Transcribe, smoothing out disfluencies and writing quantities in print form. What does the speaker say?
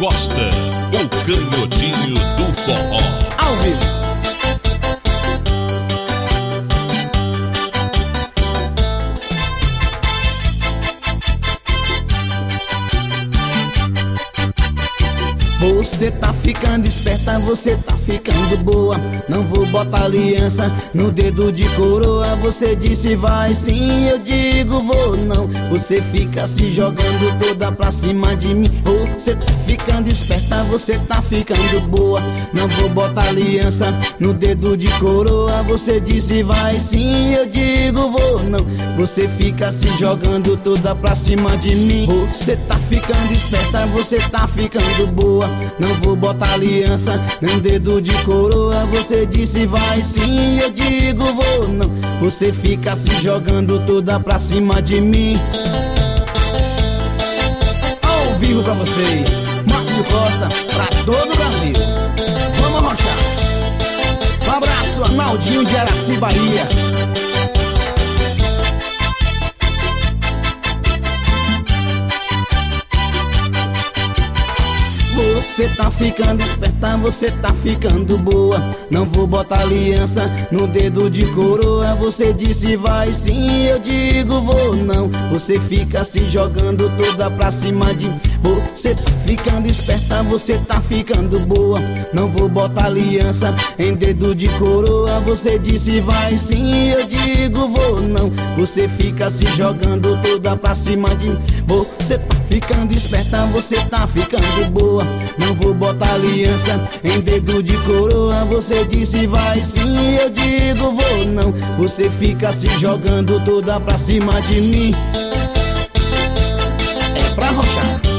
Costa, o canhotinho do forró. Ao vivo. Você tá ficando esperta, você tá ficando boa. Não vou botar aliança no dedo de coroa. Você disse vai sim, eu digo vou não. Você fica se jogando toda pra cima de mim. Você tá ficando esperta, você tá ficando boa. Não vou botar aliança no dedo de coroa. Você disse vai sim, eu digo vou não. Você fica se jogando toda pra cima de mim. Você tá ficando esperta, você tá ficando boa. Não vou botar aliança nem dedo de coroa. Você disse vai sim, eu digo vou não. Você fica se jogando toda pra cima de mim. Ao vivo pra vocês, Márcio Costa, pra todo o Brasil. Vamos arrochar. Um abraço, Arnaldinho de Araci, Bahia. Você tá ficando esperta, você tá ficando boa. Não vou botar aliança no dedo de coroa. Você disse vai sim, eu digo vou não. Você fica se jogando toda pra cima de mim. Você tá ficando esperta, você tá ficando boa. Não vou botar aliança em dedo de coroa. Você disse vai sim, eu digo vou não. Você fica se jogando toda pra cima de mim. Você tá ficando esperta, você tá ficando boa. Não vou botar aliança em dedo de coroa. Você disse vai sim, eu digo vou não. Você fica se jogando toda pra cima de mim. É pra arrochar.